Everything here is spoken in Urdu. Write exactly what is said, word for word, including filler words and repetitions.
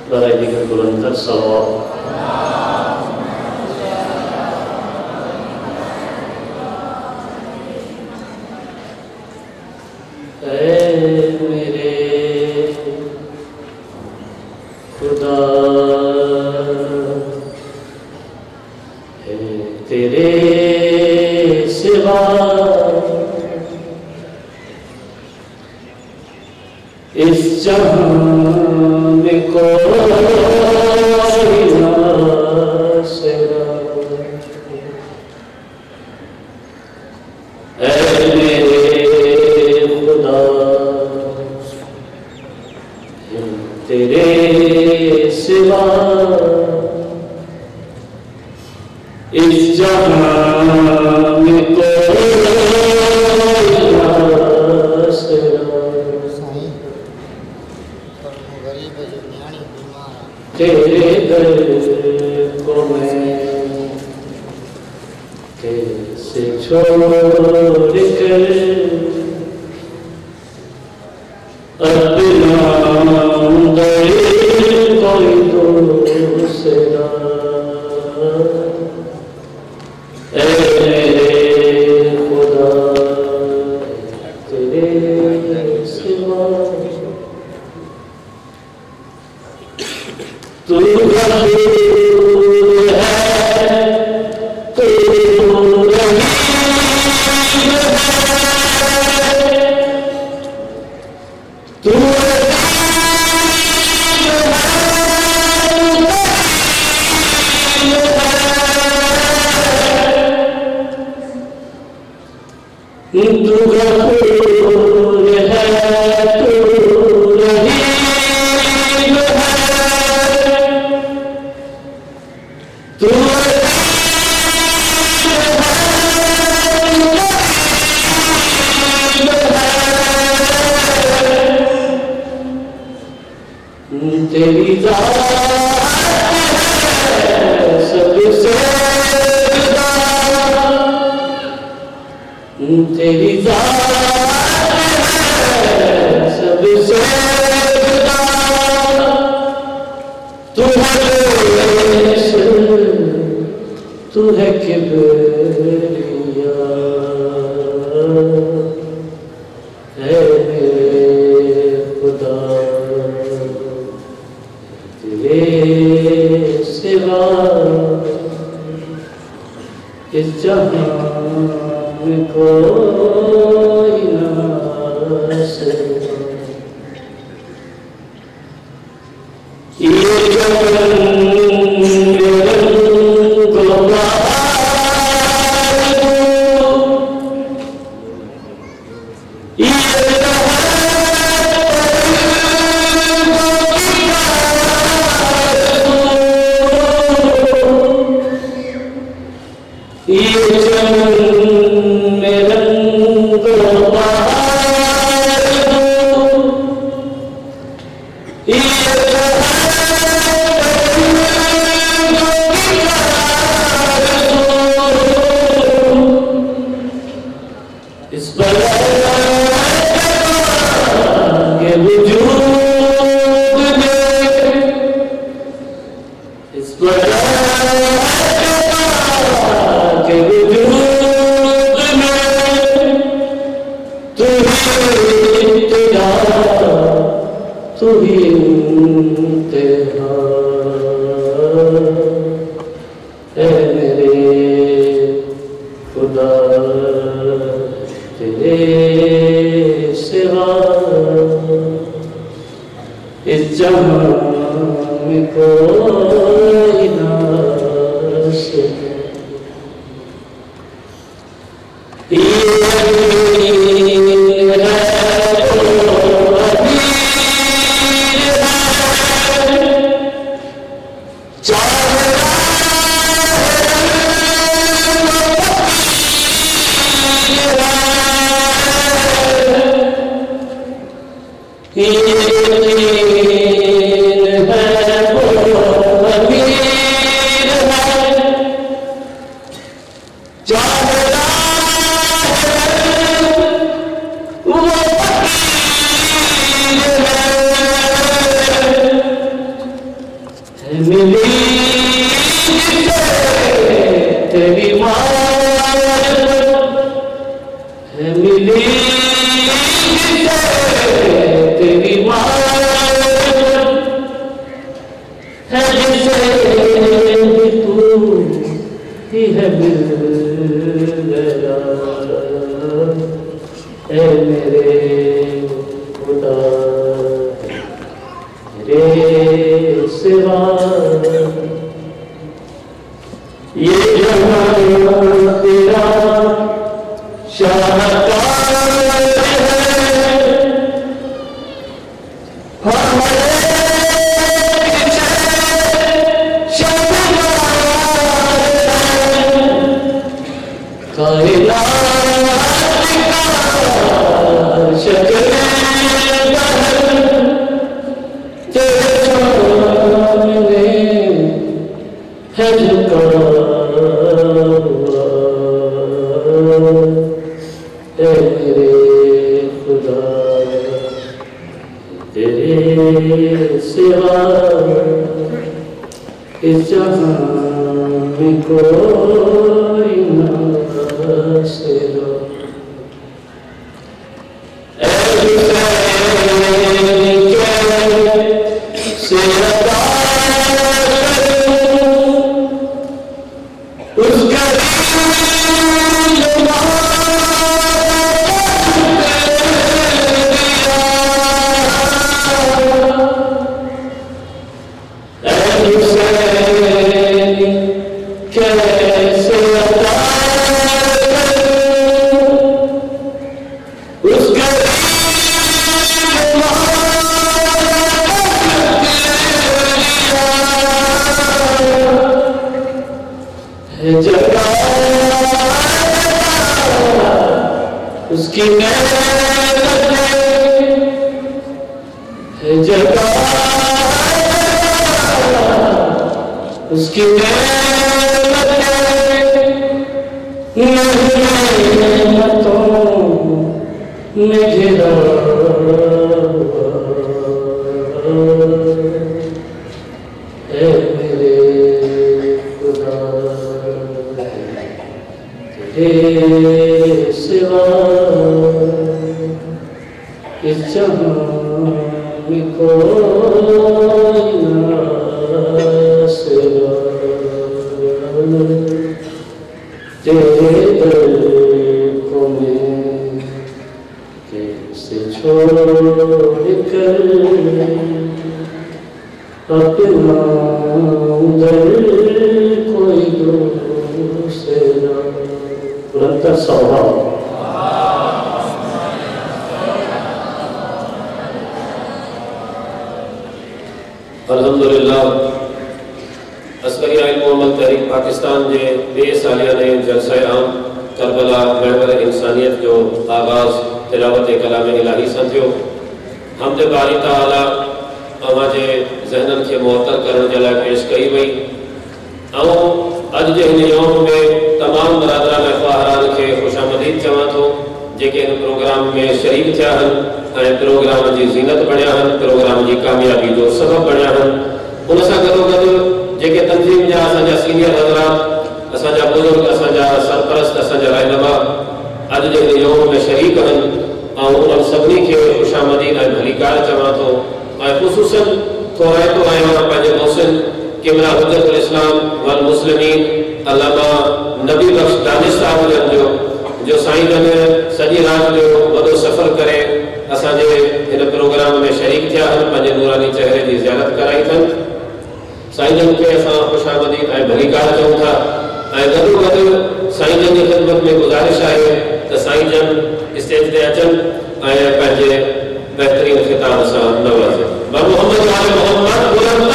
برائے دیگر بلندر صلوات. اے میرے خدا اے تیرے سوا اس جہاں میں کوئی نہ سرا. اے میرے خدا تیرے سوا اس جہاں میں کوئی نہ سرا. تیرے در کو میں کیسے چھوڑ کر اپنا دل کوئی دوسرا. اے میرے خدا تیرے سوا تو غفور ہے تو رحیم ہے تو تو غفور ہے تو رحیم تیری ذات سب سے جدا. تیری ذات سب سے جدا. تو ہے تو ہے کبریا. اے میرے خدا تیرے سوا اس جہاں میں کوئی نہ سرا. یہ جہاں ملی تیری مار ہے ملی تیری مار ہے جسے بھی تو ہی ہے مل گیا اے میرے خدا تیرے سوا یہ جہاں تیرا شاہکار ہے ہمارے پیچھے شاہکار ہے کائنات کا شکل ہے جھکا اے میرے خدا تیرے سوا اس جہاں میں کوئی نہ سوا اے حسین کیسے ادا اس جگہ اس کی محنت ہے جگہ اس کی محنت نعمتوں میں گھرا اے میرے خدا تیرے سوا اس جہاں میں کوئی نہ سوا تیرے در کو میں کیسے چھوڑ کر اپنا در کوئی دوسرا بلندر صحابہ الحمدللہ عسکری آئین محمد تحریک پاکستان کے بے سالیانہ جلسہ عام کربلا محور انسانیت جو آغاز تلاوت کلام الہی سنتھیو حمد باری تعالی اما جے ذہنن کے معطر کرنے جلائے پیش کئی وئی او اج جے ہن یوم میں تمام برادران خواہران کے خوش آمدید چواں تھو جے ان پروگرام میں شریک تھیا ہن ऐं प्रोग्राम जी ज़ीनत बणिया आहिनि प्रोग्राम जी कामयाबी जो सबब बणिया आहिनि उन सां गॾोगॾु जेके तंज़ीम जा असांजा सीनियर हज़रात असांजा बुज़ुर्ग असांजा सरपरस्त असांजा रहनुमा अॼु जे हिन यौम में शरीक आहिनि ऐं उन्हनि सभिनी खे ख़ुशामदीद ऐं भलीकार चवां थो ऐं ख़ुसूसन थोराइतो आहियां पंहिंजे मोहसिन क़िबला हुज्जतुल इस्लाम वल मुस्लिमीन अल्लामा नबी बख्श दानिश साहब जो जो साईं जन सॼी राति जो वॾो सफ़र करे असांजे हिन प्रोग्राम में शरीक थिया आहिनि पंहिंजे नूरानी चहिरे जी ज़ियारत कराई अथनि साईं जन खे असां ख़ुशामदीद ऐं भलीकार चऊं था ऐं गॾोगॾु साईं जन जी ख़िदमत में गुज़ारिश आहे त साईं जन स्टेज ते अचनि ऐं पंहिंजे बहितरीन ख़िताब सां नवाज़नि। मोहम्मद वाले मोहम्मद